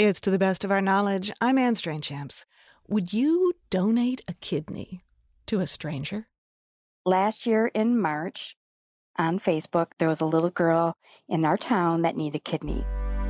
It's To the Best of Our Knowledge. I'm Anne Strainchamps. Would you donate a kidney to a stranger? Last year in March, on Facebook, there was a little girl in our town that needed a kidney.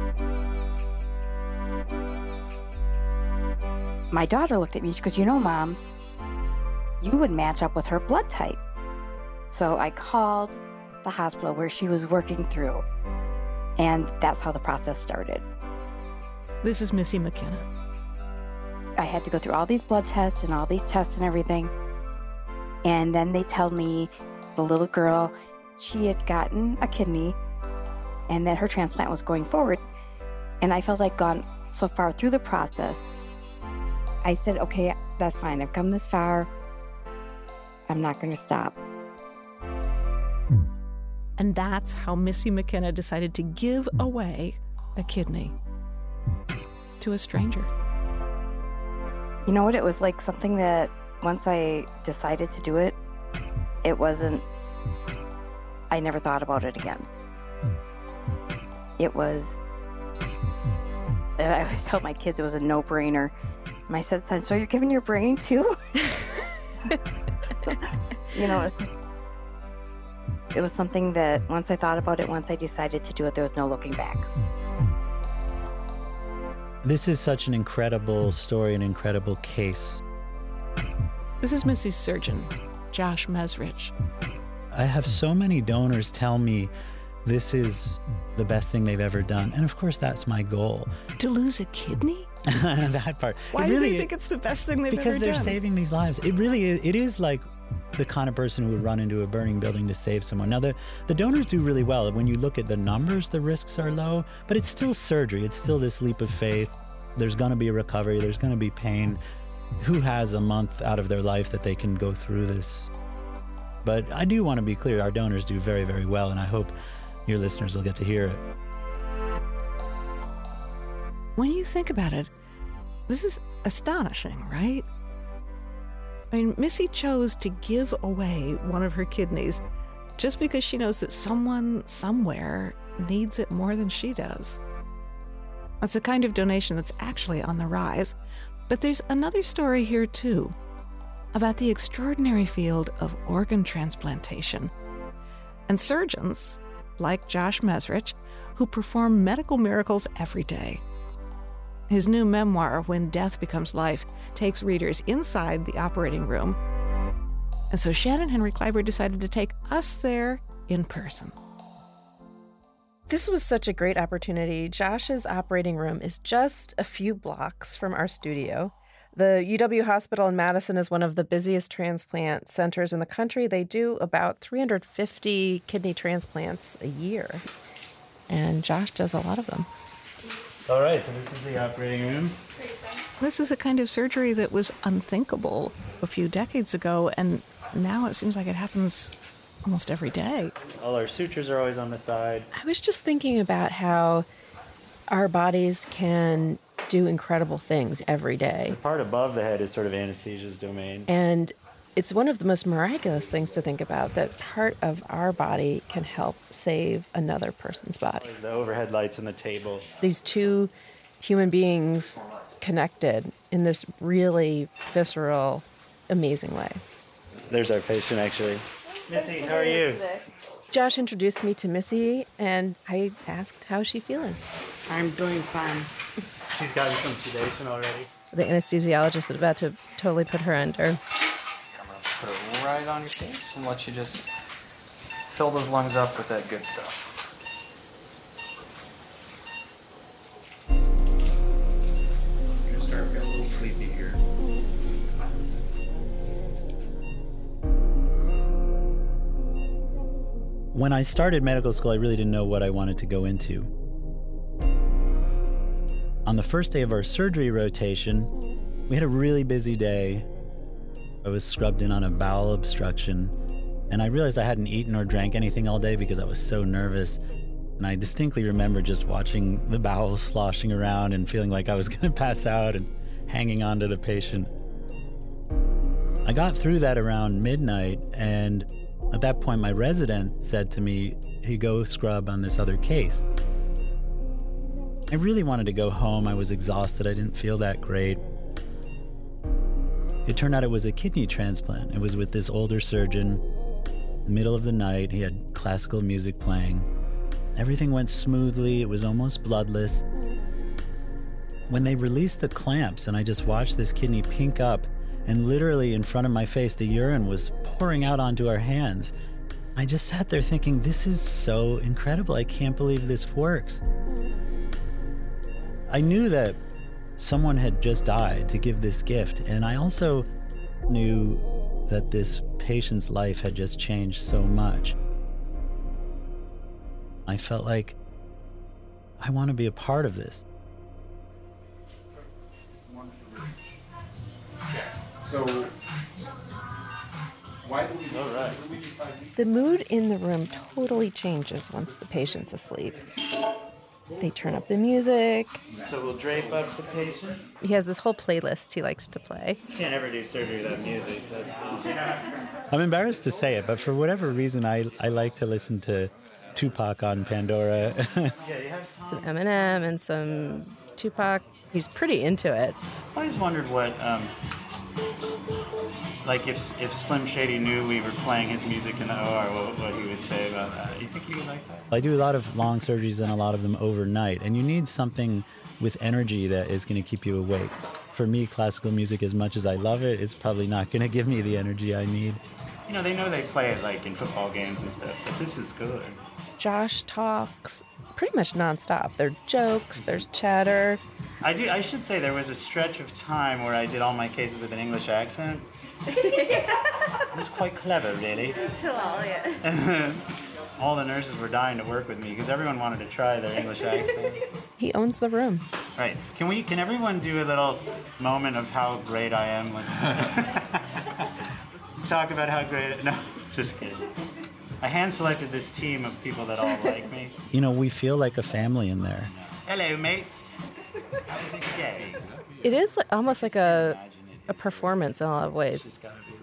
My daughter looked at me, she goes, "You know, Mom, you would match up with her blood type." So I called the hospital where she was working through, and that's how the process started. This is Missy McKenna. I had to go through all these blood tests and all these tests and everything. And then they tell me the little girl, she had gotten a kidney and that her transplant was going forward. And I felt I'd gone so far through the process. I said, okay, that's fine. I've come this far. I'm not going to stop. And that's how Missy McKenna decided to give away a kidney to a stranger. You know what? It was like something that once I decided to do it, it wasn't, I never thought about it again. It was, I always tell my kids it was a no-brainer. And I said, "Son, so you're giving your brain too?" You know, it's just, it was something that once I thought about it, once I decided to do it, there was no looking back. This is such an incredible story, an incredible case. This is Missy's surgeon, Josh Mesrich. I have so many donors tell me this is the best thing they've ever done. And of course, that's my goal. To lose a kidney? That part. Why do they think it's the best thing they've ever done? Because they're saving these lives. It really is. It is like the kind of person who would run into a burning building to save someone. Now, the donors do really well. When you look at the numbers, the risks are low, but it's still surgery. It's still this leap of faith. There's going to be a recovery. There's going to be pain. Who has a month out of their life that they can go through this? But I do want to be clear, our donors do very, very well, and I hope your listeners will get to hear it. When you think about it, this is astonishing, right? I mean, Missy chose to give away one of her kidneys just because she knows that someone somewhere needs it more than she does. That's a kind of donation that's actually on the rise. But there's another story here, too, about the extraordinary field of organ transplantation and surgeons like Josh Mesrich who perform medical miracles every day. His new memoir, When Death Becomes Life, takes readers inside the operating room. And so Shannon Henry Kleiber decided to take us there in person. This was such a great opportunity. Josh's operating room is just a few blocks from our studio. The UW Hospital in Madison is one of the busiest transplant centers in the country. They do about 350 kidney transplants a year, and Josh does a lot of them. All right, so this is the operating room. This is a kind of surgery that was unthinkable a few decades ago, and now it seems like it happens almost every day. All our sutures are always on the side. I was just thinking about how our bodies can do incredible things every day. The part above the head is sort of anesthesia's domain. And it's one of the most miraculous things to think about, that part of our body can help save another person's body. The overhead lights on the table. These two human beings connected in this really visceral, amazing way. There's our patient, actually. Missy, how are you? Josh introduced me to Missy, and I asked how she's feeling. I'm doing fine. She's gotten some sedation already. The anesthesiologist is about to totally put her under. I'm going to put it right on your face and let you just fill those lungs up with that good stuff. I'm going to start getting a little sleepy here. When I started medical school, I really didn't know what I wanted to go into. On the first day of our surgery rotation, we had a really busy day. I was scrubbed in on a bowel obstruction, and I realized I hadn't eaten or drank anything all day because I was so nervous. And I distinctly remember just watching the bowels sloshing around and feeling like I was going to pass out and hanging on to the patient. I got through that around midnight, and at that point, my resident said to me, "Hey, go scrub on this other case." I really wanted to go home. I was exhausted. I didn't feel that great. It turned out it was a kidney transplant. It was with this older surgeon. In the middle of the night, he had classical music playing. Everything went smoothly. It was almost bloodless. When they released the clamps and I just watched this kidney pink up, and literally in front of my face, the urine was pouring out onto our hands. I just sat there thinking, this is so incredible. I can't believe this works. I knew that someone had just died to give this gift, and I also knew that this patient's life had just changed so much. I felt like I want to be a part of this. So, why do we? All right. The mood in the room totally changes once the patient's asleep. They turn up the music. So we'll drape up the patient. He has this whole playlist he likes to play. Can't ever do surgery without music. I'm embarrassed to say it, but for whatever reason, I like to listen to Tupac on Pandora. Some Eminem and some Tupac. He's pretty into it. I've always wondered what, like if Slim Shady knew we were playing his music in the OR, what he would say about that. You think he would like that? I do a lot of long surgeries and a lot of them overnight, and you need something with energy that is going to keep you awake. For me, classical music, as much as I love it, is probably not going to give me the energy I need. You know, they know they play it like in football games and stuff, but this is good. Josh talks pretty much nonstop. There are jokes, there's chatter. I should say there was a stretch of time where I did all my cases with an English accent. It was quite clever, really. All the nurses were dying to work with me because everyone wanted to try their English accents. He owns the room. Right. Can everyone do a little moment of how great I am? Let's talk about how great. No, just kidding. I hand-selected this team of people that all like me. You know, we feel like a family in there. Hello, mates. How's it going? It is almost like a performance in a lot of ways.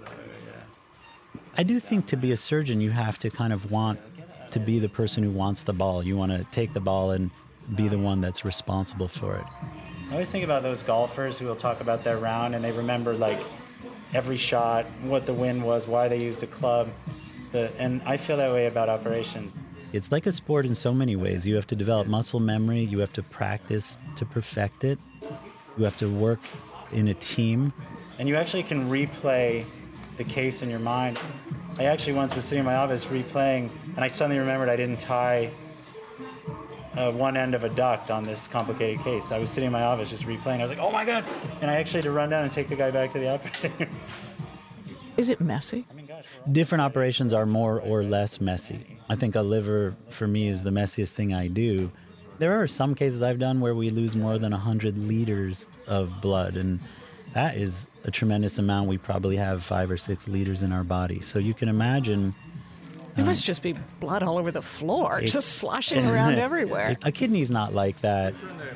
I do think to be a surgeon, you have to kind of want to be the person who wants the ball. You want to take the ball and be the one that's responsible for it. I always think about those golfers who will talk about their round and they remember like every shot, what the wind was, why they used the club. And I feel that way about operations. It's like a sport in so many ways. You have to develop muscle memory. You have to practice to perfect it. You have to work in a team. And you actually can replay the case in your mind. I actually once was sitting in my office replaying, and I suddenly remembered I didn't tie one end of a duct on this complicated case. I was sitting in my office just replaying. I was like, oh my God. And I actually had to run down and take the guy back to the operating. Is it messy? Different operations are more or less messy. I think a liver, for me, is the messiest thing I do. There are some cases I've done where we lose more than 100 liters of blood, and that is a tremendous amount. We probably have 5 or 6 liters in our body. So you can imagine... There must just be blood all over the floor, just sloshing around everywhere. A kidney's not like that.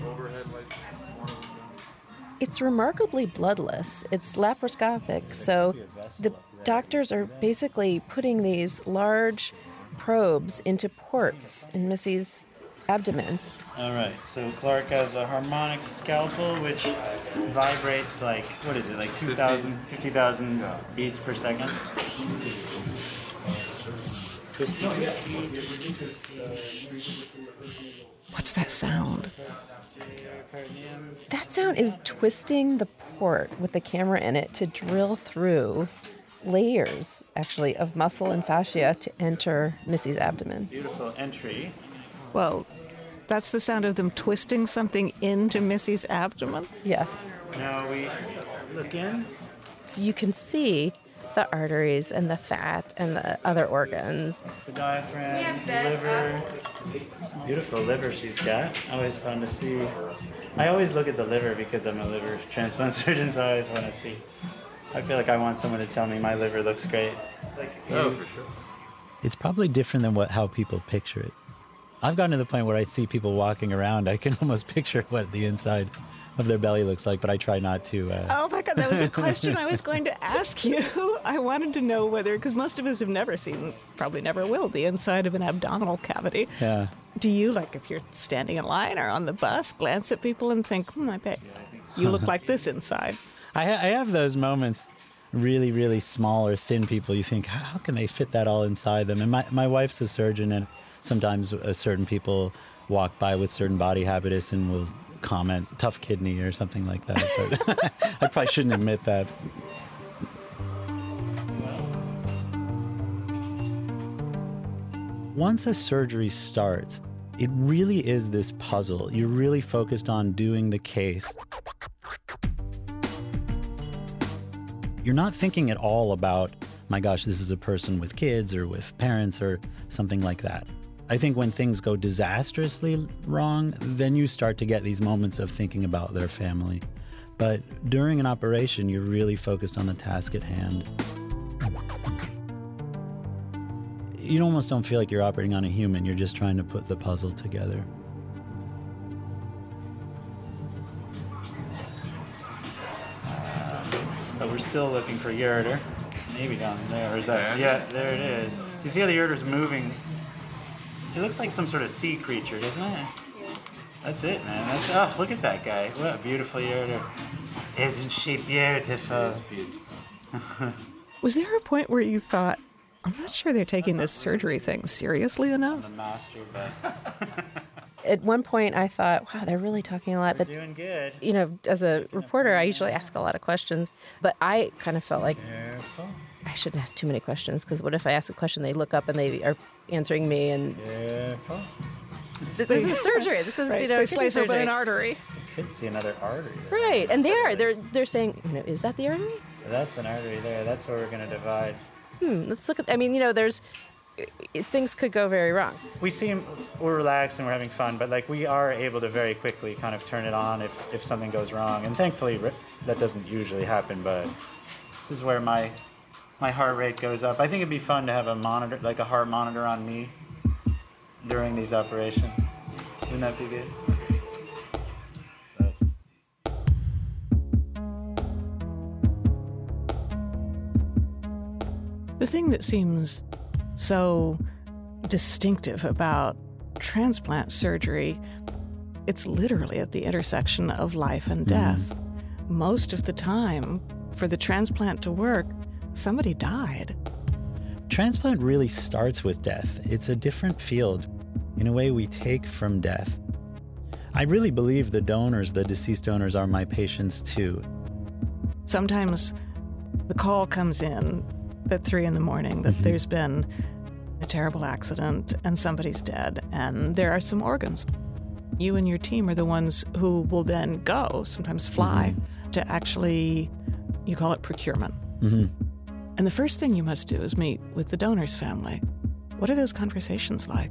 It's remarkably bloodless. It's laparoscopic, so the doctors are basically putting these large probes into ports in Missy's abdomen. All right, so Clark has a harmonic scalpel, which vibrates like, what is it, like 50,000 beats per second? Twisty, twisty, twisty. What's that sound? That sound is twisting the port with the camera in it to drill through layers, actually, of muscle and fascia to enter Missy's abdomen. Beautiful entry. Well, that's the sound of them twisting something into Missy's abdomen? Yes. Now we look in. So you can see the arteries and the fat and the other organs. It's the diaphragm, the liver. Some beautiful liver she's got. Always fun to see. I always look at the liver because I'm a liver transplant surgeon, so I always want to see. I feel like I want someone to tell me my liver looks great. Oh, for sure. It's probably different than how people picture it. I've gotten to the point where I see people walking around, I can almost picture what the inside of their belly looks like, but I try not to. Oh my God, that was a question I was going to ask you. I wanted to know whether, because most of us have never seen, probably never will, the inside of an abdominal cavity. Yeah. Do you, like if you're standing in line or on the bus, glance at people and think, I bet you look like this inside? I have those moments, really, really small or thin people. You think, how can they fit that all inside them? And my wife's a surgeon, and sometimes certain people walk by with certain body habitus and will comment, tough kidney or something like that. But I probably shouldn't admit that. Once a surgery starts, it really is this puzzle. You're really focused on doing the case. You're not thinking at all about, my gosh, this is a person with kids or with parents or something like that. I think when things go disastrously wrong, then you start to get these moments of thinking about their family. But during an operation, you're really focused on the task at hand. You almost don't feel like you're operating on a human. You're just trying to put the puzzle together. But we're still looking for ureter. Maybe down there. Or is that? Yeah, there it is. So you see how the ureter's moving? It looks like some sort of sea creature, doesn't it? Yeah. That's it, man. Oh, look at that guy. What a beautiful ureter. Isn't she beautiful? Was there a point where you thought, I'm not sure they're taking this surgery thing seriously enough? The master, but At one point, I thought, wow, they're really talking a lot. But doing good. You know, as a reporter, I usually ask a lot of questions. But I kind of felt like Careful. I shouldn't ask too many questions, because what if I ask a question, they look up and they are answering me, and Careful. this is surgery. This is, Right, you know, they kidney slice open surgery. an artery. You could see another artery there. Right, and they're saying, you know, is that the artery? That's an artery there. That's where we're going to divide. Let's look at. I mean, you know, things could go very wrong. We're relaxed and we're having fun, but like we are able to very quickly kind of turn it on if something goes wrong. And thankfully that doesn't usually happen, but this is where my heart rate goes up. I think it'd be fun to have a monitor, like a heart monitor on me during these operations. Wouldn't that be good? The thing that seems so distinctive about transplant surgery, it's literally at the intersection of life and death. Most of the time, for the transplant to work, somebody died. Transplant really starts with death. It's a different field. In a way, we take from death. I really believe the deceased donors, are my patients too. Sometimes the call comes in at 3 a.m. that there's been a terrible accident and somebody's dead and there are some organs. You and your team are the ones who will then go, sometimes fly, to actually, you call it procurement. And the first thing you must do is meet with the donor's family. What are those conversations like?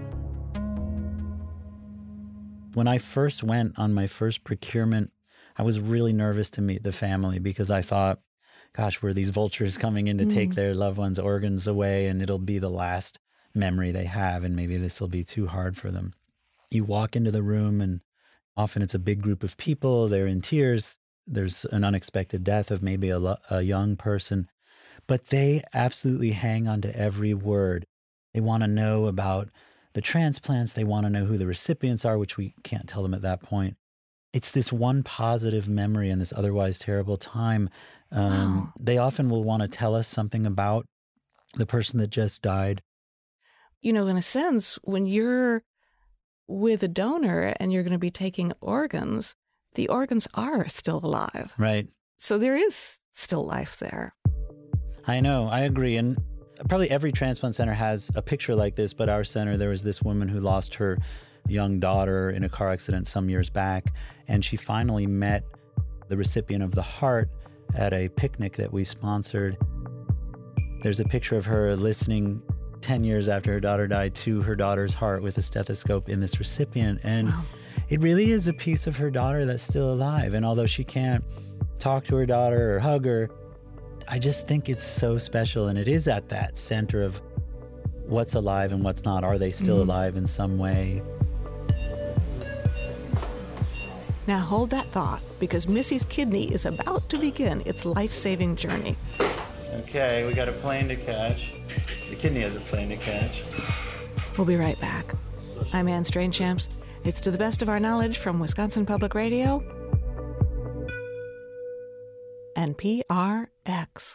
When I first went on my first procurement, I was really nervous to meet the family because I thought, gosh, were these vultures coming in to take their loved ones' organs away, and it'll be the last memory they have, and maybe this will be too hard for them. You walk into the room, and often it's a big group of people. They're in tears. There's an unexpected death of maybe a young person, but they absolutely hang on to every word. They want to know about the transplants. They want to know who the recipients are, which we can't tell them at that point. It's this one positive memory in this otherwise terrible time. They often will want to tell us something about the person that just died. You know, in a sense, when you're with a donor and you're going to be taking organs, the organs are still alive. Right. So there is still life there. I know. I agree. And probably every transplant center has a picture like this, but our center, there was this woman who lost her young daughter in a car accident some years back, and she finally met the recipient of the heart at a picnic that we sponsored. There's a picture of her listening 10 years after her daughter died to her daughter's heart with a stethoscope in this recipient. And it really is a piece of her daughter that's still alive. And although she can't talk to her daughter or hug her, I just think it's so special. And it is at that center of what's alive and what's not. Are they still alive in some way? Now hold that thought, because Missy's kidney is about to begin its life-saving journey. Okay, we got a plane to catch. The kidney has a plane to catch. We'll be right back. I'm Anne Strainchamps. It's To the Best of Our Knowledge from Wisconsin Public Radio and PRX.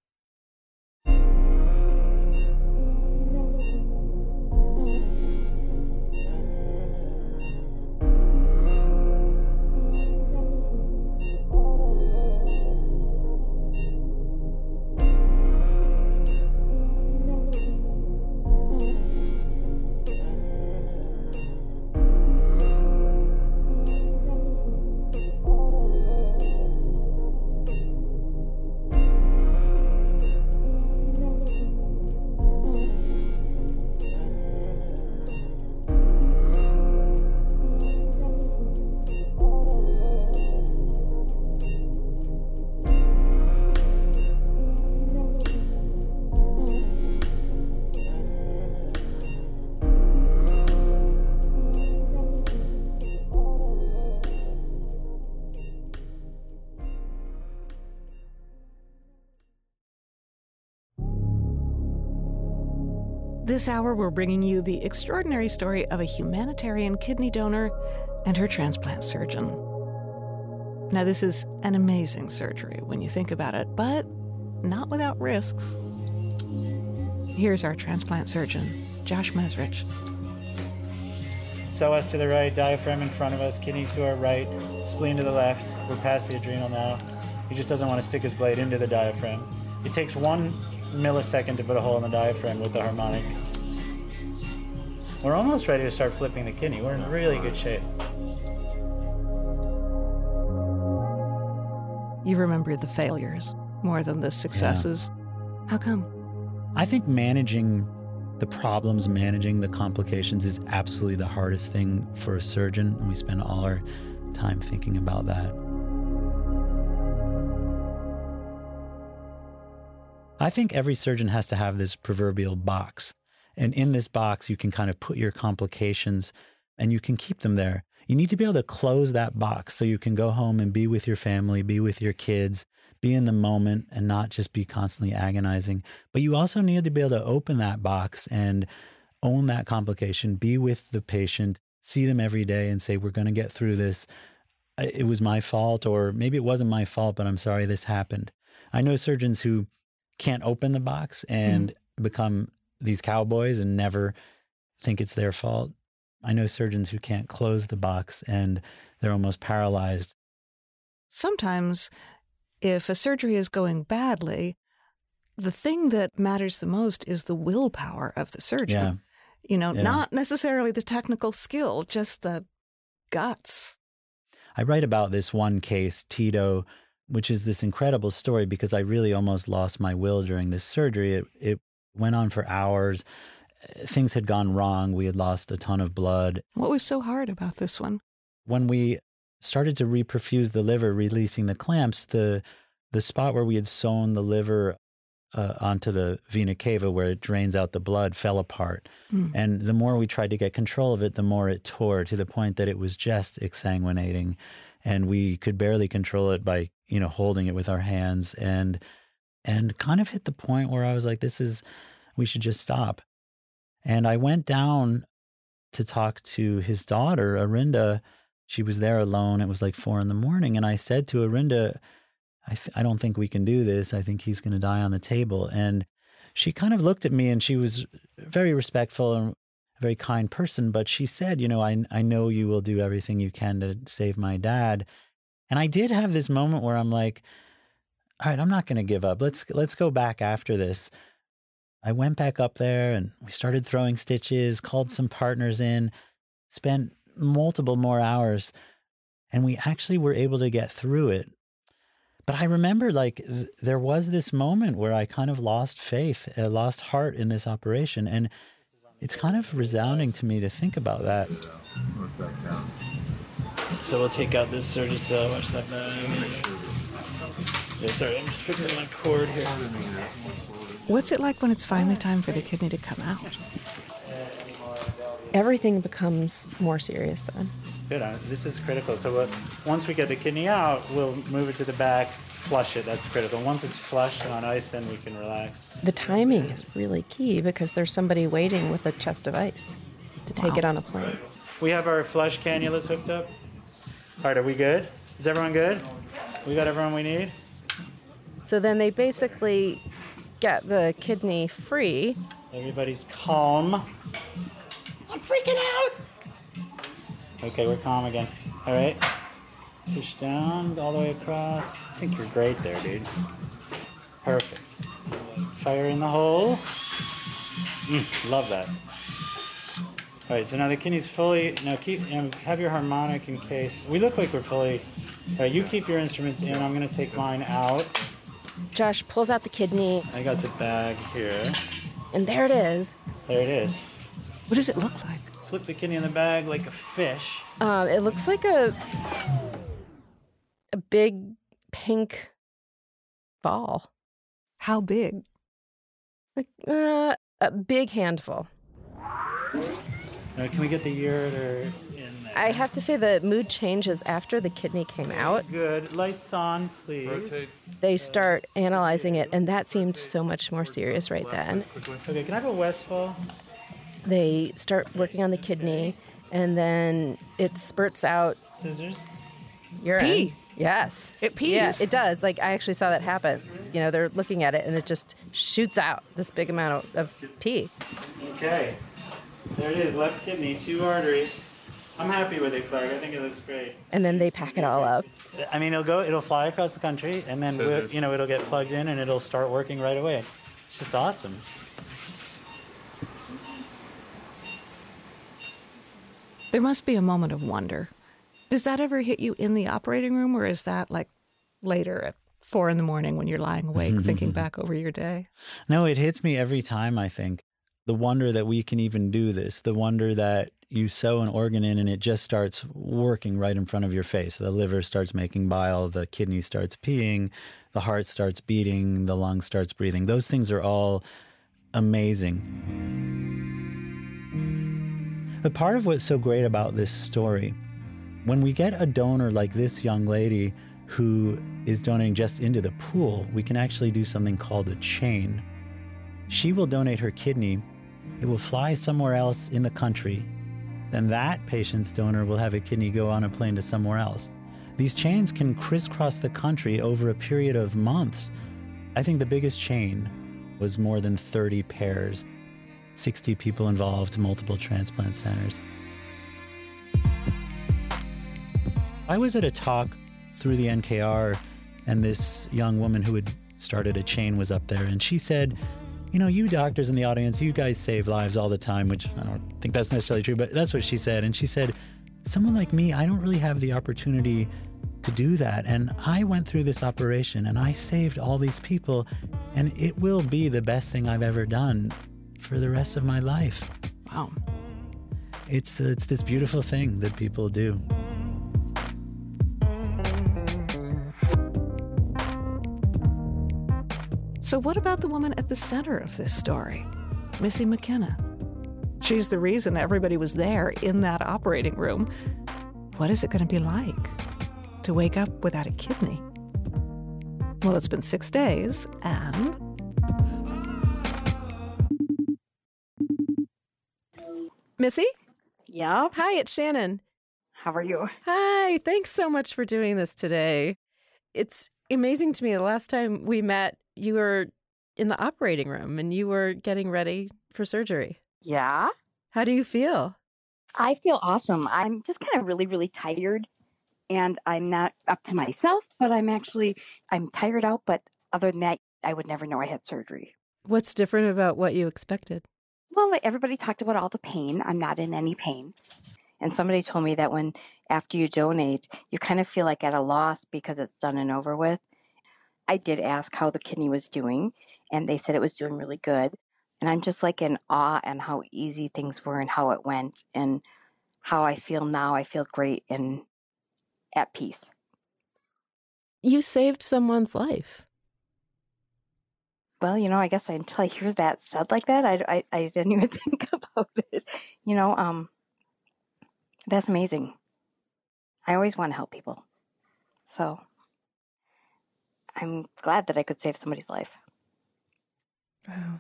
This hour, we're bringing you the extraordinary story of a humanitarian kidney donor and her transplant surgeon. Now, this is an amazing surgery when you think about it, but not without risks. Here's our transplant surgeon, Josh Mesrich. Psoas to the right, diaphragm in front of us, kidney to our right, spleen to the left. We're past the adrenal now. He just doesn't want to stick his blade into the diaphragm. It takes 1 millisecond to put a hole in the diaphragm with the harmonic. We're almost ready to start flipping the kidney. We're in really good shape. You remember the failures more than the successes. Yeah. How come? I think managing the problems, managing the complications is absolutely the hardest thing for a surgeon, and we spend all our time thinking about that. I think every surgeon has to have this proverbial box. And in this box, you can kind of put your complications and you can keep them there. You need to be able to close that box so you can go home and be with your family, be with your kids, be in the moment and not just be constantly agonizing. But you also need to be able to open that box and own that complication, be with the patient, see them every day and say, we're going to get through this. It was my fault, or maybe it wasn't my fault, but I'm sorry this happened. I know surgeons who can't open the box and become these cowboys and never think it's their fault. I know surgeons who can't close the box and they're almost paralyzed. Sometimes, if a surgery is going badly, the thing that matters the most is the willpower of the surgeon. Yeah. Not necessarily the technical skill, just the guts. I write about this one case, Tito, which is this incredible story because I really almost lost my will during this surgery. It went on for hours. Things had gone wrong. We had lost a ton of blood. What was so hard about this one? When we started to reperfuse the liver, releasing the clamps, the spot where we had sewn the liver onto the vena cava where it drains out the blood fell apart. And the more we tried to get control of it, the more it tore, to the point that it was just exsanguinating. And we could barely control it by, holding it with our hands, and kind of hit the point where I was like, we should just stop. And I went down to talk to his daughter, Arinda. She was there alone. It was like 4 a.m. And I said to Arinda, I don't think we can do this. I think he's going to die on the table. And she kind of looked at me, and she was very respectful and a very kind person. But she said, I know you will do everything you can to save my dad. And I did have this moment where I'm like, all right, I'm not going to give up. Let's go back after this. I went back up there and we started throwing stitches, called some partners in, spent multiple more hours, and we actually were able to get through it. But I remember there was this moment where I kind of lost faith, lost heart in this operation. And it's kind of resounding to me to think about that. So we'll take out this Surgicel, watch that back. Yeah, sorry, I'm just fixing my cord here. What's it like when it's finally time for the kidney to come out? everything becomes more serious then. Good. This is critical. So once we get the kidney out, we'll move it to the back, flush it. That's critical. Once it's flushed and on ice, then we can relax. The timing is really key because there's somebody waiting with a chest of ice to take it on a plane. We have our flush cannulas hooked up. All right, are we good? Is everyone good? We got everyone we need? So then they basically get the kidney free. Everybody's calm. I'm freaking out! Okay, we're calm again. All right. Push down all the way across. I think you're great there, dude. Perfect. Fire in the hole. Love that. All right, so now the kidney's fully. Now have your harmonic in case. We look like we're fully. All right, you keep your instruments in. I'm going to take mine out. Josh pulls out the kidney. I got the bag here. And there it is. There it is. What does it look like? Flip the kidney in the bag like a fish. It looks like a big pink ball. How big? Like a big handful. Now, can we get the ureter in there? I have to say the mood changes after the kidney came out. Good. Lights on, please. Rotate. They start analyzing it, and that seemed so much more serious right then. Okay, can I have a Westfall? They start working on the kidney, and then it spurts out Scissors? urine. Pee. Yes. It pees. Yeah, it does. Like, I actually saw that happen. You know, they're looking at it, and it just shoots out this big amount of pee. Okay. There it is, left kidney, 2 arteries. I'm happy with it, Clark. I think it looks great. And then they pack it all up. I mean, it'll fly across the country, and then it'll get plugged in, and it'll start working right away. It's just awesome. There must be a moment of wonder. Does that ever hit you in the operating room, or is that like later at 4 a.m. when you're lying awake thinking back over your day? No, it hits me every time, I think. The wonder that we can even do this, the wonder that you sew an organ in and it just starts working right in front of your face. The liver starts making bile, the kidney starts peeing, the heart starts beating, the lung starts breathing. Those things are all amazing. But part of what's so great about this story, when we get a donor like this young lady who is donating just into the pool, we can actually do something called a chain. She will donate her kidney. It will fly somewhere else in the country. Then that patient's donor will have a kidney go on a plane to somewhere else. These chains can crisscross the country over a period of months. I think the biggest chain was more than 30 pairs, 60 people involved, multiple transplant centers. I was at a talk through the NKR, and this young woman who had started a chain was up there, and she said, you know, you doctors in the audience, you guys save lives all the time, which I don't think that's necessarily true, but that's what she said. And she said, someone like me, I don't really have the opportunity to do that. And I went through this operation and I saved all these people, and it will be the best thing I've ever done for the rest of my life. Wow. It's this beautiful thing that people do. So what about the woman at the center of this story, Missy McKenna? She's the reason everybody was there in that operating room. What is it going to be like to wake up without a kidney? Well, it's been 6 days, and... Missy? Yeah. Hi, it's Shannon. How are you? Hi, thanks so much for doing this today. It's amazing to me. The last time we met, you were in the operating room and you were getting ready for surgery. Yeah. How do you feel? I feel awesome. I'm just kind of really, really tired, and I'm not up to myself, but I'm tired out. But other than that, I would never know I had surgery. What's different about what you expected? Well, like everybody talked about all the pain. I'm not in any pain. And somebody told me that after you donate, you kind of feel like at a loss because it's done and over with. I did ask how the kidney was doing, and they said it was doing really good. And I'm just like in awe and how easy things were and how it went and how I feel now. I feel great and at peace. You saved someone's life. well, I guess until I hear that said like that, I didn't even think about it. That's amazing. I always want to help people. So I'm glad that I could save somebody's life. Wow.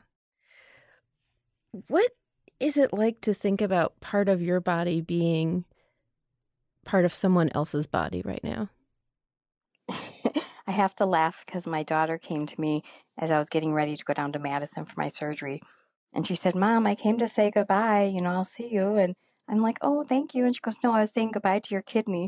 What is it like to think about part of your body being part of someone else's body right now? I have to laugh because my daughter came to me as I was getting ready to go down to Madison for my surgery. And she said, Mom, I came to say goodbye. I'll see you. And I'm like, oh, thank you. And she goes, no, I was saying goodbye to your kidney.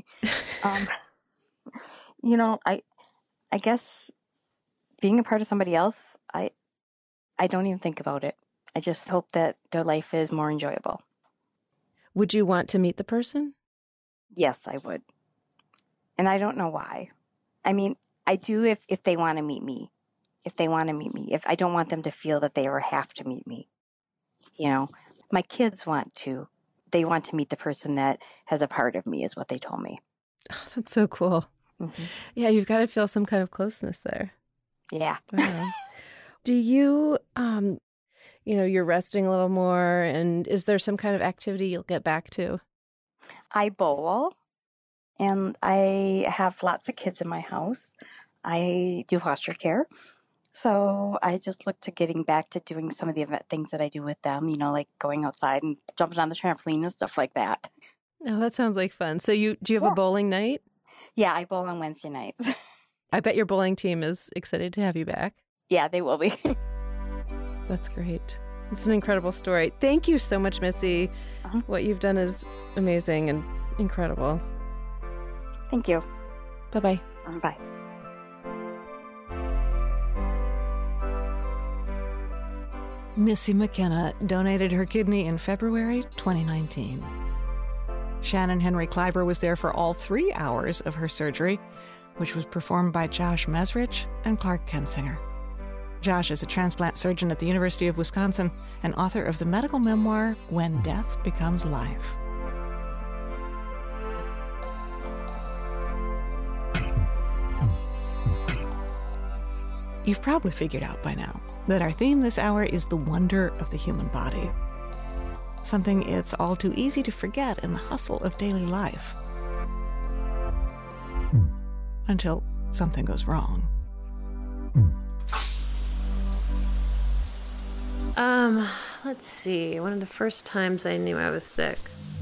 I guess being a part of somebody else, I don't even think about it. I just hope that their life is more enjoyable. Would you want to meet the person? Yes, I would. And I don't know why. I mean, I do if they want to meet me. If they want to meet me. If I don't want them to feel that they ever have to meet me. My kids want to. They want to meet the person that has a part of me, is what they told me. Oh, that's so cool. Mm-hmm. Yeah, you've got to feel some kind of closeness there. Yeah. Do you, you're resting a little more, and is there some kind of activity you'll get back to? I bowl, and I have lots of kids in my house. I do foster care. So I just look to getting back to doing some of the things that I do with them, like going outside and jumping on the trampoline and stuff like that. Oh, that sounds like fun. So do you have a bowling night? Yeah, I bowl on Wednesday nights. I bet your bowling team is excited to have you back. Yeah, they will be. That's great. It's an incredible story. Thank you so much, Missy. Uh-huh. What you've done is amazing and incredible. Thank you. Bye-bye. Bye. Missy McKenna donated her kidney in February 2019. Shannon Henry Kleiber was there for all 3 hours of her surgery, which was performed by Josh Mesrich and Clark Kensinger. Josh is a transplant surgeon at the University of Wisconsin and author of the medical memoir, When Death Becomes Life. You've probably figured out by now that our theme this hour is the wonder of the human body. Something it's all too easy to forget in the hustle of daily life. Until something goes wrong. Let's see. One of the first times I knew I was sick.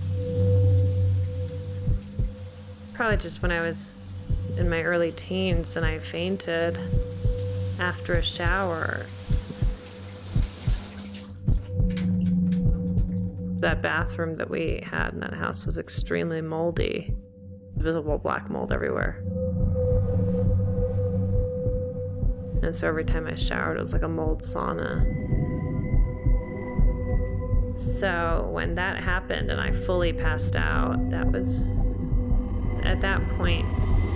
Probably just when I was in my early teens and I fainted after a shower. That bathroom that we had in that house was extremely moldy. Visible black mold everywhere. And so every time I showered, it was like a mold sauna. So when that happened and I fully passed out, that was, at that point,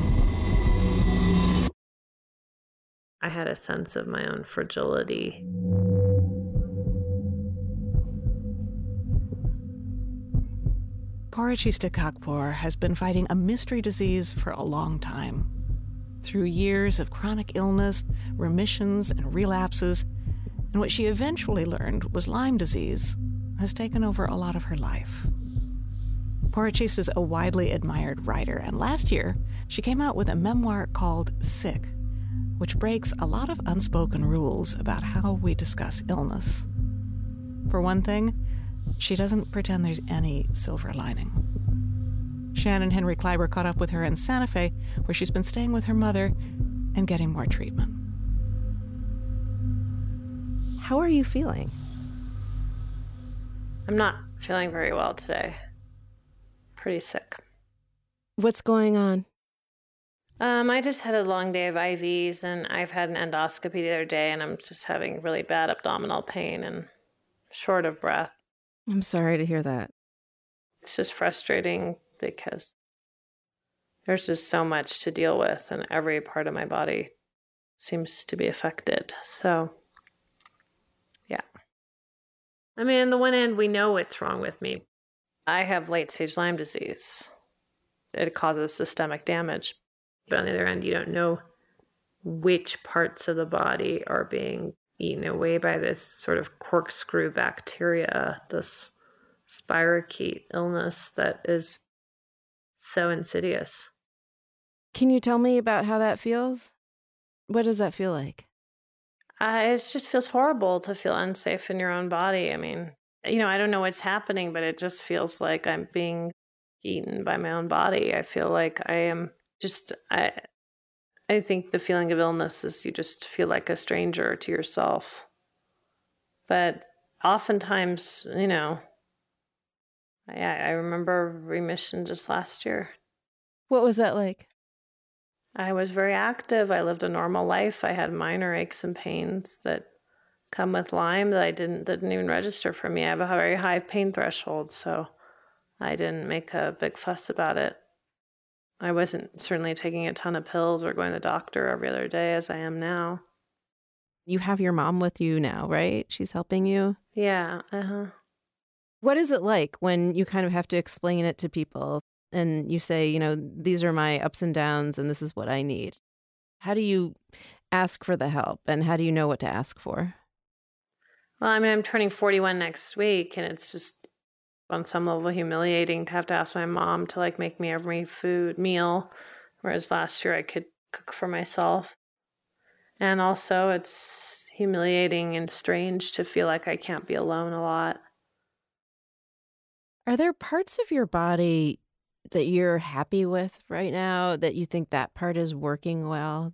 I had a sense of my own fragility. Parachista Kakpour has been fighting a mystery disease for a long time. Through years of chronic illness, remissions, and relapses, and what she eventually learned was Lyme disease, has taken over a lot of her life. Parachista's a widely admired writer, and last year she came out with a memoir called Sick, which breaks a lot of unspoken rules about how we discuss illness. For one thing, she doesn't pretend there's any silver lining. Shannon Henry Kleiber caught up with her in Santa Fe, where she's been staying with her mother and getting more treatment. How are you feeling? I'm not feeling very well today. Pretty sick. What's going on? I just had a long day of IVs, and I've had an endoscopy the other day, and I'm just having really bad abdominal pain and short of breath. I'm sorry to hear that. It's just frustrating because there's just so much to deal with, and every part of my body seems to be affected. So, yeah. I mean, on the one hand, we know what's wrong with me. I have late-stage Lyme disease. It causes systemic damage. But on the other end, you don't know which parts of the body are being eaten away by this sort of corkscrew bacteria, this spirochete illness that is so insidious. Can you tell me about how that feels? What does that feel like? It just feels horrible to feel unsafe in your own body. I mean, I don't know what's happening, but it just feels like I'm being eaten by my own body. I feel like I am just, I think the feeling of illness is you just feel like a stranger to yourself. But oftentimes, I remember remission just last year. What was that like? I was very active. I lived a normal life. I had minor aches and pains that come with Lyme that didn't even register for me. I have a very high pain threshold, so I didn't make a big fuss about it. I wasn't certainly taking a ton of pills or going to the doctor every other day as I am now. You have your mom with you now, right? She's helping you? Yeah. What is it like when you kind of have to explain it to people and you say, these are my ups and downs and this is what I need? How do you ask for the help and how do you know what to ask for? Well, I'm turning 41 next week, and it's just on some level humiliating to have to ask my mom to make me every meal, whereas last year I could cook for myself. And also it's humiliating and strange to feel like I can't be alone a lot. Are there parts of your body that you're happy with right now, that you think that part is working well?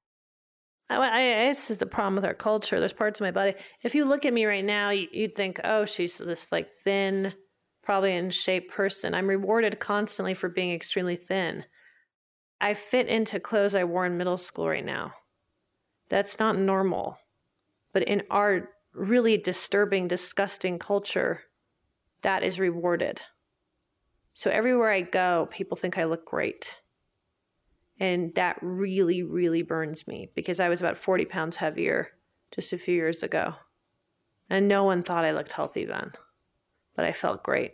This is the problem with our culture. There's parts of my body. If you look at me right now, you'd think, oh, she's this thin, probably in shape person. I'm rewarded constantly for being extremely thin. I fit into clothes I wore in middle school right now. That's not normal. But in our really disturbing, disgusting culture, that is rewarded. So everywhere I go, people think I look great. And that really, really burns me because I was about 40 pounds heavier just a few years ago. And no one thought I looked healthy then, but I felt great.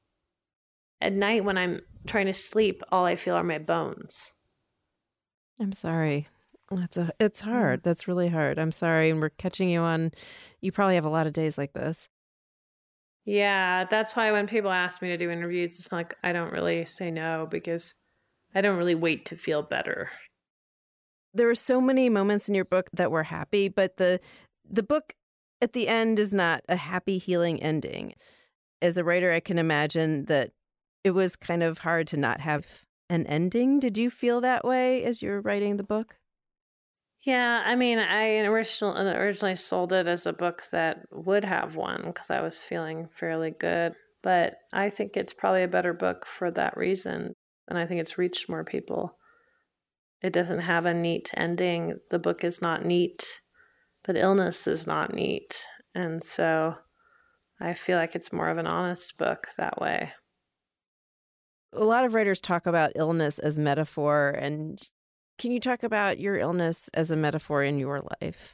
At night when I'm trying to sleep, all I feel are my bones. I'm sorry. It's hard. That's really hard. I'm sorry. And we're catching you on, you probably have a lot of days like this. Yeah, that's why when people ask me to do interviews, it's like I don't really say no because I don't really wait to feel better. There were so many moments in your book that were happy, but the book at the end is not a happy, healing ending. As a writer, I can imagine that it was kind of hard to not have an ending. Did you feel that way as you were writing the book? Yeah, I mean, I originally sold it as a book that would have one because I was feeling fairly good. But I think it's probably a better book for that reason. And I think it's reached more people. It doesn't have a neat ending. The book is not neat, but illness is not neat. And so I feel like it's more of an honest book that way. A lot of writers talk about illness as metaphor. And can you talk about your illness as a metaphor in your life?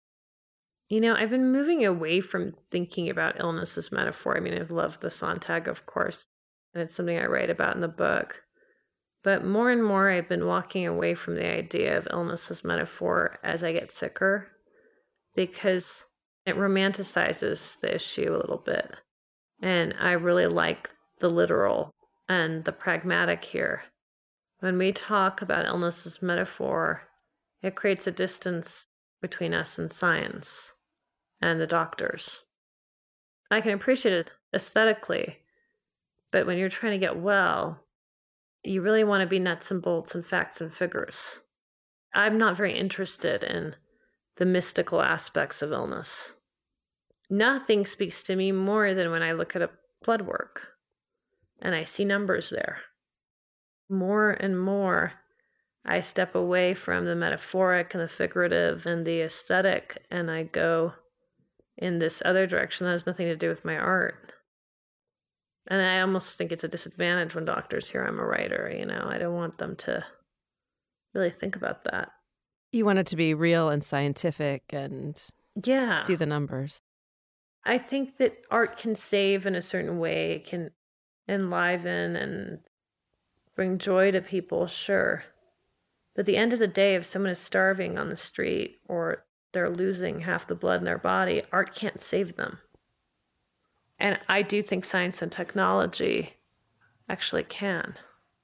I've been moving away from thinking about illness as metaphor. I mean, I've loved the Sontag, of course, and it's something I write about in the book. But more and more, I've been walking away from the idea of illness as metaphor as I get sicker, because it romanticizes the issue a little bit. And I really like the literal and the pragmatic here. When we talk about illness as metaphor, it creates a distance between us and science and the doctors. I can appreciate it aesthetically, but when you're trying to get well, you really want to be nuts and bolts and facts and figures. I'm not very interested in the mystical aspects of illness. Nothing speaks to me more than when I look at a blood work and I see numbers there. More and more, I step away from the metaphoric and the figurative and the aesthetic, and I go in this other direction that has nothing to do with my art. And I almost think it's a disadvantage when doctors hear I'm a writer, I don't want them to really think about that. You want it to be real and scientific and see the numbers. I think that art can save in a certain way. It can enliven and bring joy to people, sure. But at the end of the day, if someone is starving on the street or they're losing half the blood in their body, art can't save them. And I do think science and technology actually can.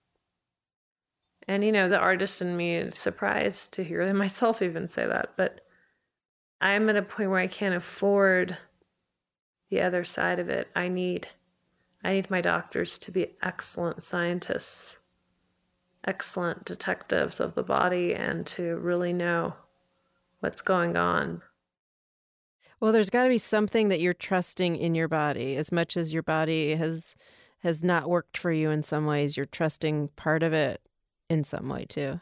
And, the artist in me is surprised to hear myself even say that. But I'm at a point where I can't afford the other side of it. I need my doctors to be excellent scientists, excellent detectives of the body, and to really know what's going on. Well, there's got to be something that you're trusting in your body. As much as your body has not worked for you in some ways, you're trusting part of it in some way too.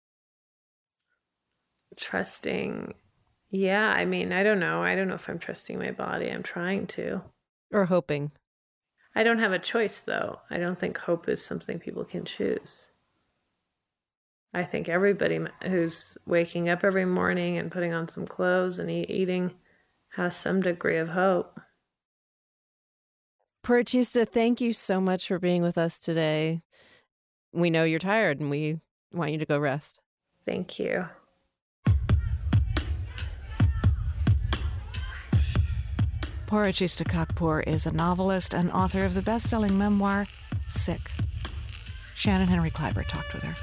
Trusting, yeah. I mean, I don't know. I don't know if I'm trusting my body. I'm trying to. Or hoping. I don't have a choice, though. I don't think hope is something people can choose. I think everybody who's waking up every morning and putting on some clothes and eating has some degree of hope. Purachista, thank you so much for being with us today. We know you're tired and we want you to go rest. Thank you. Purachista Kakpour is a novelist and author of the best-selling memoir, Sick. Shannon Henry Kleiber talked with her.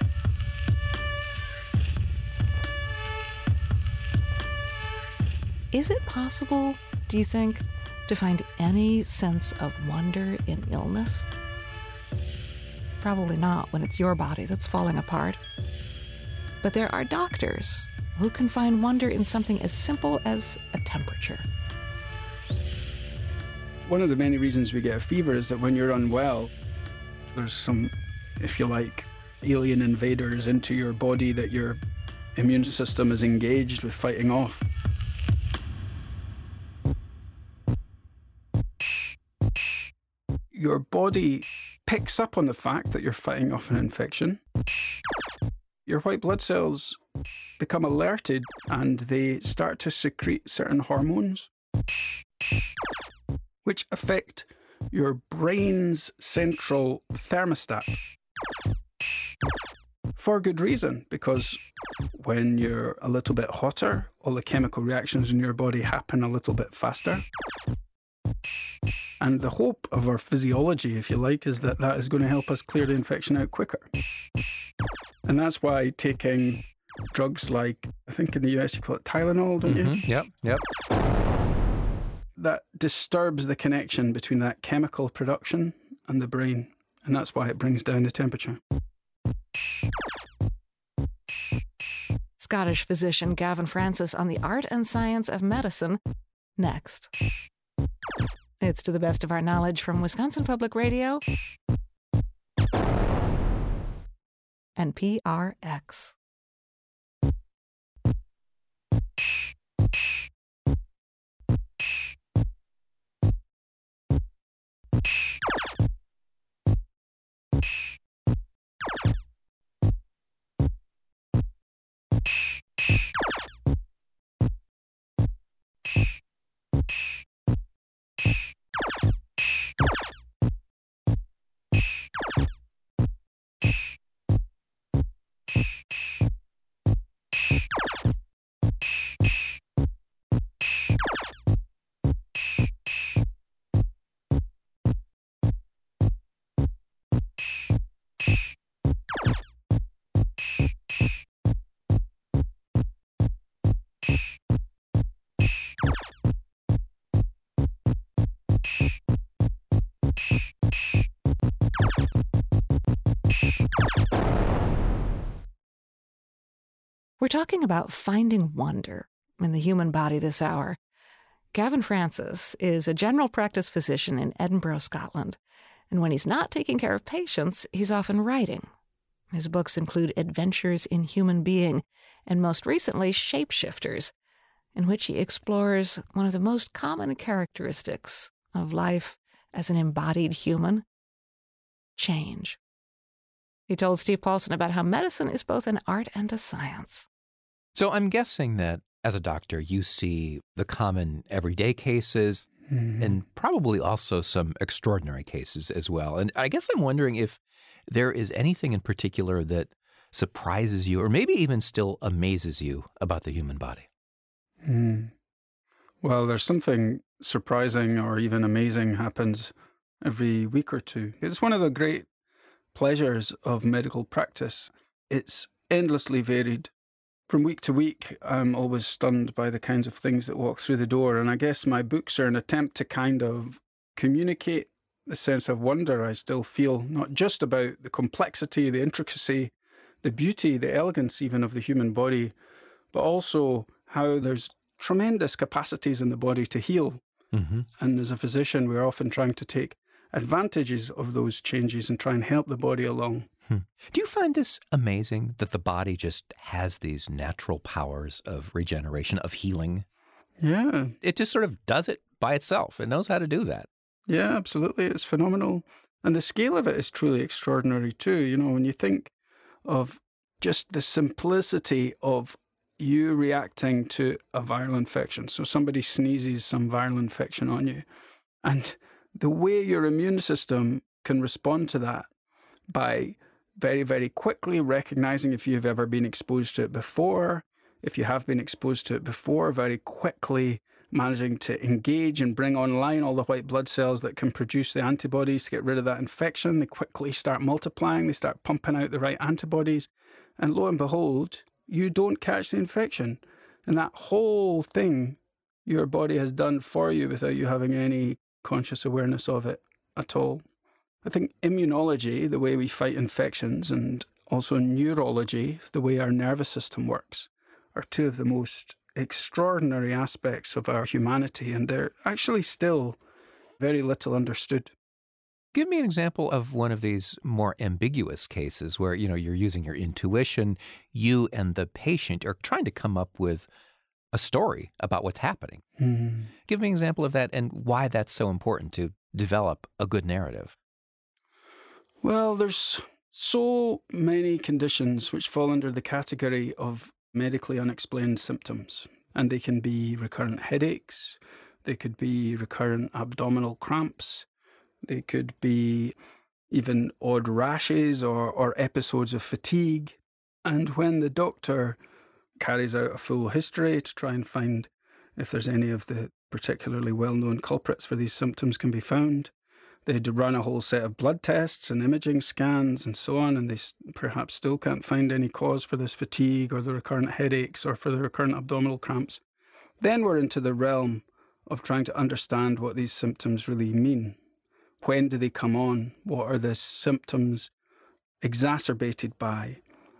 Is it possible, do you think, to find any sense of wonder in illness? Probably not when it's your body that's falling apart. But there are doctors who can find wonder in something as simple as a temperature. One of the many reasons we get a fever is that when you're unwell, there's some, if you like, alien invaders into your body that your immune system is engaged with fighting off. Your body picks up on the fact that you're fighting off an infection. Your white blood cells become alerted and they start to secrete certain hormones, which affect your brain's central thermostat. For good reason, because when you're a little bit hotter, all the chemical reactions in your body happen a little bit faster. And the hope of our physiology, if you like, is that that is going to help us clear the infection out quicker. And that's why taking drugs like, I think in the US you call it Tylenol, don't you? Yep. That disturbs the connection between that chemical production and the brain. And that's why it brings down the temperature. Scottish physician Gavin Francis on the art and science of medicine, next. It's To the Best of Our Knowledge from Wisconsin Public Radio and PRX. We're talking about finding wonder in the human body this hour. Gavin Francis is a general practice physician in Edinburgh, Scotland. And when he's not taking care of patients, he's often writing. His books include Adventures in Human Being and most recently Shapeshifters, in which he explores one of the most common characteristics of life as an embodied human: change. He told Steve Paulson about how medicine is both an art and a science. So I'm guessing that as a doctor, you see the common everyday cases and probably also some extraordinary cases as well. And I guess I'm wondering if there is anything in particular that surprises you or maybe even still amazes you about the human body. Well, there's something surprising or even amazing happens every week or two. It's one of the great pleasures of medical practice. It's endlessly varied. From week to week, I'm always stunned by the kinds of things that walk through the door. And I guess my books are an attempt to kind of communicate the sense of wonder I still feel, not just about the complexity, the intricacy, the beauty, the elegance even of the human body, but also how there's tremendous capacities in the body to heal. And as a physician, we're often trying to take advantages of those changes and try and help the body along. Do you find this amazing that the body just has these natural powers of regeneration, of healing? Yeah. It just sort of does it by itself. It knows how to do that. Yeah, absolutely. It's phenomenal. And the scale of it is truly extraordinary too. You know, when you think of just the simplicity of you reacting to a viral infection. So somebody sneezes some viral infection on you, and the way your immune system can respond to that by very, very quickly recognizing if you've ever been exposed to it before, if you have been exposed to it before, very quickly managing to engage and bring online all the white blood cells that can produce the antibodies to get rid of that infection. They quickly start multiplying, they start pumping out the right antibodies, and lo and behold, you don't catch the infection. And that whole thing your body has done for you without you having any conscious awareness of it at all. I think immunology, the way we fight infections, and also neurology, the way our nervous system works, are two of the most extraordinary aspects of our humanity, and they're actually still very little understood. Give me an example of one of these more ambiguous cases where, you're using your intuition, you and the patient are trying to come up with a story about what's happening. Give me an example of that and why that's so important to develop a good narrative. Well, there's so many conditions which fall under the category of medically unexplained symptoms, and they can be recurrent headaches, they could be recurrent abdominal cramps, they could be even odd rashes or episodes of fatigue. And when the doctor carries out a full history to try and find if there's any of the particularly well-known culprits for these symptoms can be found, they'd run a whole set of blood tests and imaging scans and so on, and they perhaps still can't find any cause for this fatigue or the recurrent headaches or for the recurrent abdominal cramps. Then we're into the realm of trying to understand what these symptoms really mean. When do they come on? What are the symptoms exacerbated by?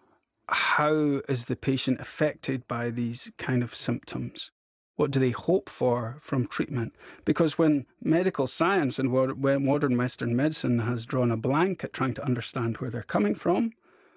How is the patient affected by these kind of symptoms? What do they hope for from treatment? Because when medical science and when modern Western medicine has drawn a blank at trying to understand where they're coming from,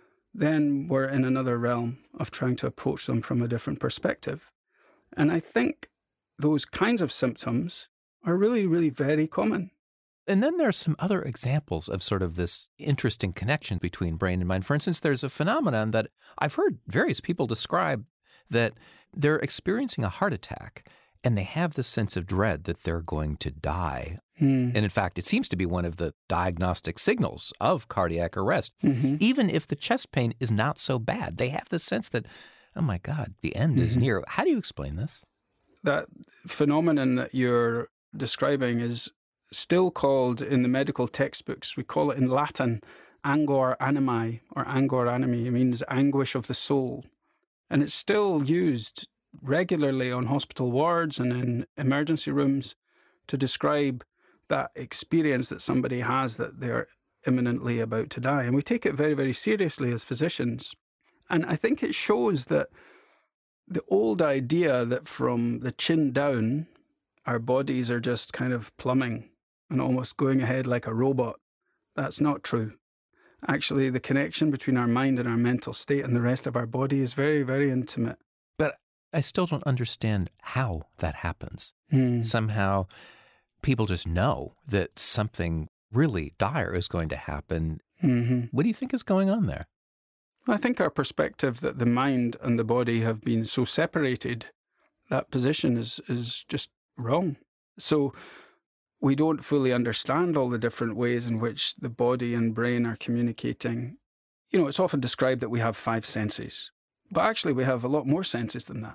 then we're in another realm of trying to approach them from a different perspective. And I think those kinds of symptoms are really, really very common. And then there are some other examples of sort of this interesting connection between brain and mind. For instance, there's a phenomenon that I've heard various people describe, that they're experiencing a heart attack and they have this sense of dread that they're going to die. And in fact, it seems to be one of the diagnostic signals of cardiac arrest. Even if the chest pain is not so bad, they have this sense that, oh my God, the end is near. How do you explain this? That phenomenon that you're describing is still called in the medical textbooks, we call it in Latin, angor animi, or angor animi. It means anguish of the soul. And it's still used regularly on hospital wards and in emergency rooms to describe that experience that somebody has that they're imminently about to die. And we take it very, very seriously as physicians. And I think it shows that the old idea that from the chin down, our bodies are just kind of plumbing and almost going ahead like a robot, that's not true. Actually, the connection between our mind and our mental state and the rest of our body is very, very intimate. But I still don't understand how that happens. Somehow, people just know that something really dire is going to happen. What do you think is going on there? I think our perspective that the mind and the body have been so separated, that position is just wrong. So we don't fully understand all the different ways in which the body and brain are communicating. You know, it's often described that we have 5 senses, but actually we have a lot more senses than that.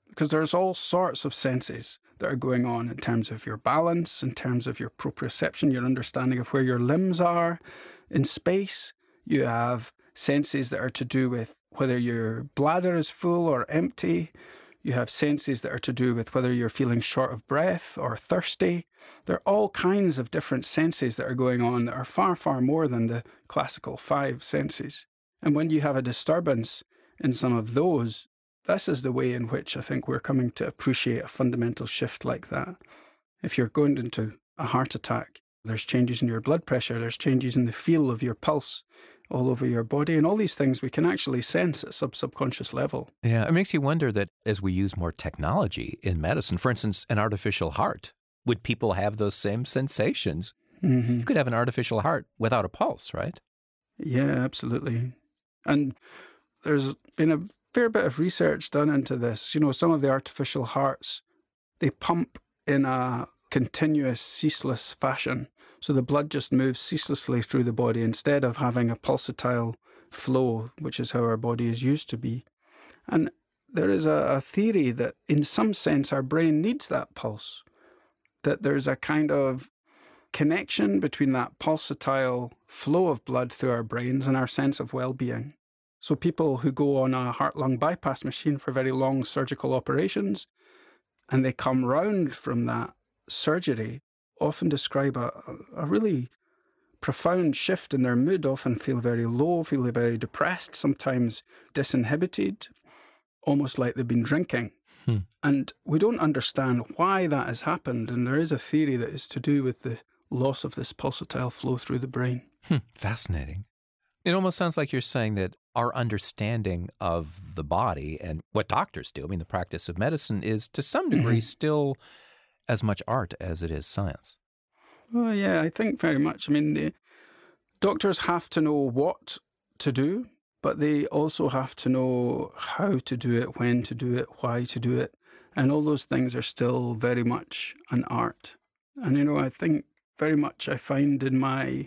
because there's all sorts of senses that are going on in terms of your balance, in terms of your proprioception, your understanding of where your limbs are in space. You have senses that are to do with whether your bladder is full or empty. You have senses that are to do with whether you're feeling short of breath or thirsty. There are all kinds of different senses that are going on that are far, far more than the classical 5 senses. And when you have a disturbance in some of those, this is the way in which I think we're coming to appreciate a fundamental shift like that. If you're going into a heart attack, there's changes in your blood pressure, there's changes in the feel of your pulse all over your body, and all these things we can actually sense at subconscious level. Yeah, it makes you wonder that as we use more technology in medicine, for instance, an artificial heart, would people have those same sensations? You could have an artificial heart without a pulse, right? Yeah, absolutely. And there's been a fair bit of research done into this. You know, some of the artificial hearts, they pump in a continuous, ceaseless fashion. So the blood just moves ceaselessly through the body instead of having a pulsatile flow, which is how our body is used to be. And there is a theory that in some sense our brain needs that pulse, that there's a kind of connection between that pulsatile flow of blood through our brains and our sense of well-being. So people who go on a heart-lung bypass machine for very long surgical operations, and they come round from that surgery, often describe a really profound shift in their mood, often feel very low, feel very depressed, sometimes disinhibited, almost like they've been drinking. And we don't understand why that has happened. And there is a theory that is to do with the loss of this pulsatile flow through the brain. Fascinating. It almost sounds like you're saying that our understanding of the body and what doctors do, I mean, the practice of medicine is to some degree still as much art as it is science. Well, yeah, I think very much. I mean, the doctors have to know what to do, but they also have to know how to do it, when to do it, why to do it. And all those things are still very much an art. And, you know, I think very much I find in my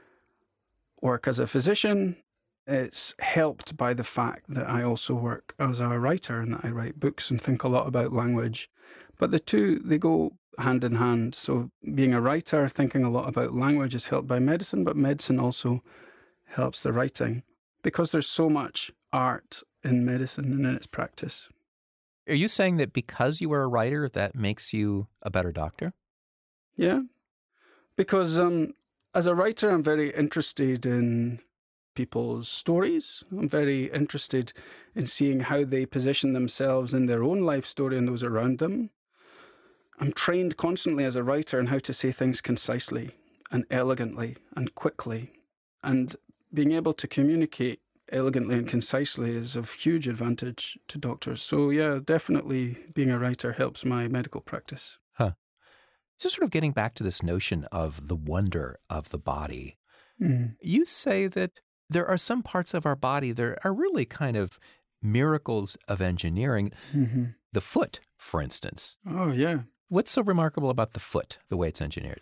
work as a physician, it's helped by the fact that I also work as a writer and that I write books and think a lot about language. But the two, they go hand in hand. So being a writer, thinking a lot about language is helped by medicine, but medicine also helps the writing because there's so much art in medicine and in its practice. Are you saying that because you were a writer, that makes you a better doctor? Yeah, because as a writer, I'm very interested in people's stories. I'm very interested in seeing how they position themselves in their own life story and those around them. I'm trained constantly as a writer in how to say things concisely and elegantly and quickly. And being able to communicate elegantly and concisely is of huge advantage to doctors. So yeah, definitely being a writer helps my medical practice. Just sort of getting back to this notion of the wonder of the body. You say that there are some parts of our body that are really kind of miracles of engineering. The foot, for instance. Oh, yeah. What's so remarkable about the foot, the way it's engineered?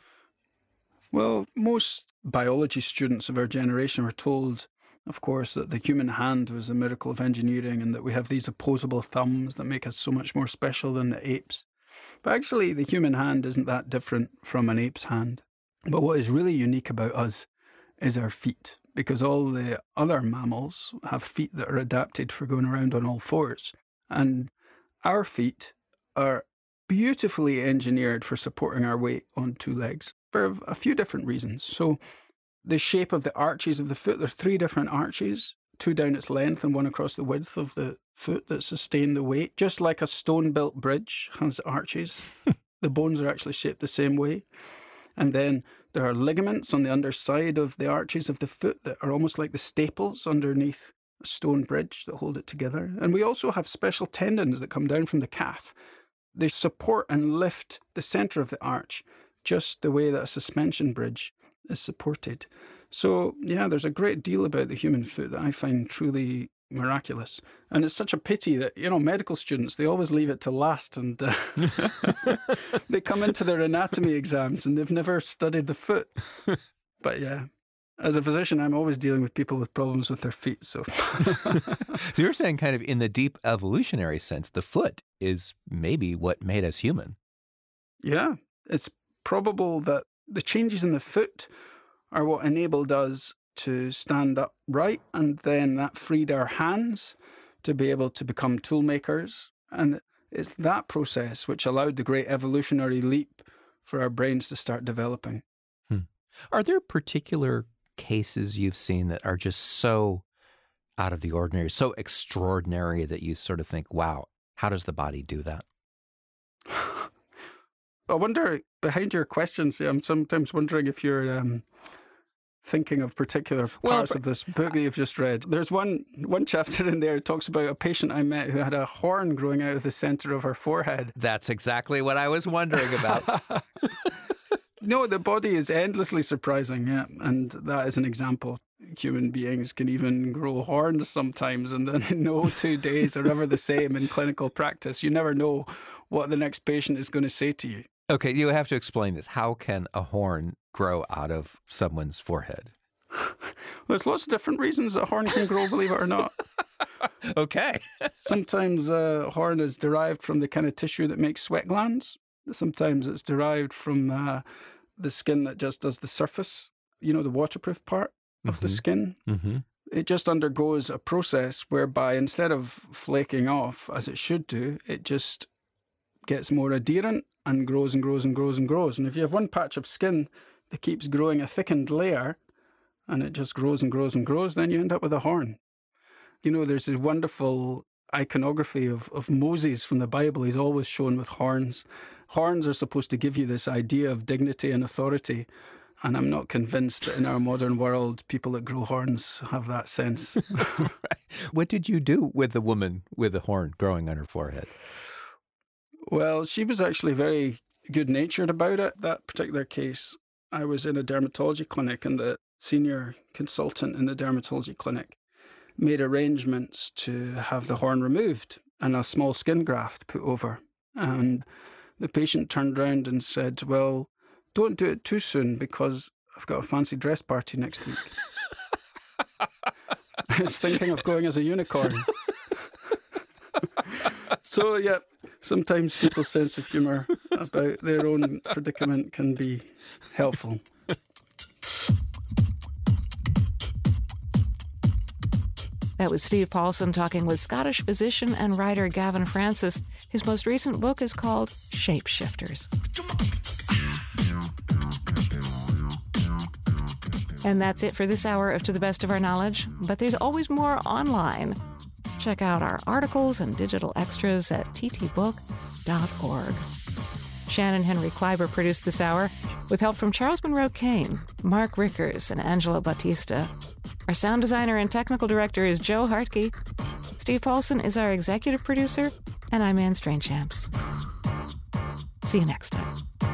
Well, most biology students of our generation were told, of course, that the human hand was a miracle of engineering and that we have these opposable thumbs that make us so much more special than the apes. But actually, the human hand isn't that different from an ape's hand. But what is really unique about us is our feet, because all the other mammals have feet that are adapted for going around on all fours. And our feet are beautifully engineered for supporting our weight on 2 legs for a few different reasons. So the shape of the arches of the foot, there are 3 different arches, 2 down its length and 1 across the width of the foot that sustain the weight, just like a stone-built bridge has arches. The bones are actually shaped the same way. And then there are ligaments on the underside of the arches of the foot that are almost like the staples underneath a stone bridge that hold it together. And we also have special tendons that come down from the calf. They support and lift the center of the arch just the way that a suspension bridge is supported. So, yeah, there's a great deal about the human foot that I find truly miraculous. And it's such a pity that, you know, medical students, they always leave it to last and they come into their anatomy exams and they've never studied the foot. But yeah. As a physician, I'm always dealing with people with problems with their feet. So, So you're saying kind of in the deep evolutionary sense, the foot is maybe what made us human. yeah, it's probable that the changes in the foot are what enabled us to stand upright, and then that freed our hands to be able to become tool makers. And it's that process which allowed the great evolutionary leap for our brains to start developing. Are there particular cases you've seen that are just so out of the ordinary, so extraordinary that you sort of think, wow, how does the body do that? I wonder, behind your questions, I'm sometimes wondering if you're thinking of particular parts of this book that you've just read. There's one chapter in there that talks about a patient I met who had a horn growing out of the center of her forehead. That's exactly what I was wondering about. No, the body is endlessly surprising, yeah, and that is an example. Human beings can even grow horns sometimes, and then no 2 days are ever the same in clinical practice. You never know what the next patient is going to say to you. Okay, you have to explain this. How can a horn grow out of someone's forehead? There's lots of different reasons a horn can grow, believe it or not. Okay. Sometimes a horn is derived from the kind of tissue that makes sweat glands. Sometimes it's derived from the skin that just does the surface, the waterproof part of the skin. Mm-hmm. It just undergoes a process whereby instead of flaking off, as it should do, it just gets more adherent and grows and grows and grows and grows. And if you have one patch of skin that keeps growing a thickened layer, and it just grows and grows and grows, then you end up with a horn. There's this wonderful iconography of Moses from the Bible. He's always shown with horns. Horns are supposed to give you this idea of dignity and authority, and I'm not convinced that in our modern world, people that grow horns have that sense. Right. What did you do with the woman with the horn growing on her forehead? Well, she was actually very good-natured about it. That particular case, I was in a dermatology clinic, and the senior consultant in the dermatology clinic made arrangements to have the horn removed and a small skin graft put over. And the patient turned around and said, well, don't do it too soon because I've got a fancy dress party next week. I was thinking of going as a unicorn. So, yeah, sometimes people's sense of humour about their own predicament can be helpful. That was Steve Paulson talking with Scottish physician and writer Gavin Francis. His most recent book is called Shapeshifters. And that's it for this hour of To the Best of Our Knowledge, but there's always more online. Check out our articles and digital extras at ttbook.org. Shannon Henry Kleiber produced this hour with help from Charles Monroe Kane, Mark Rickers, and Angela Bautista. Our sound designer and technical director is Joe Hartke. Steve Paulson is our executive producer, and I'm Anne Strainchamps. See you next time.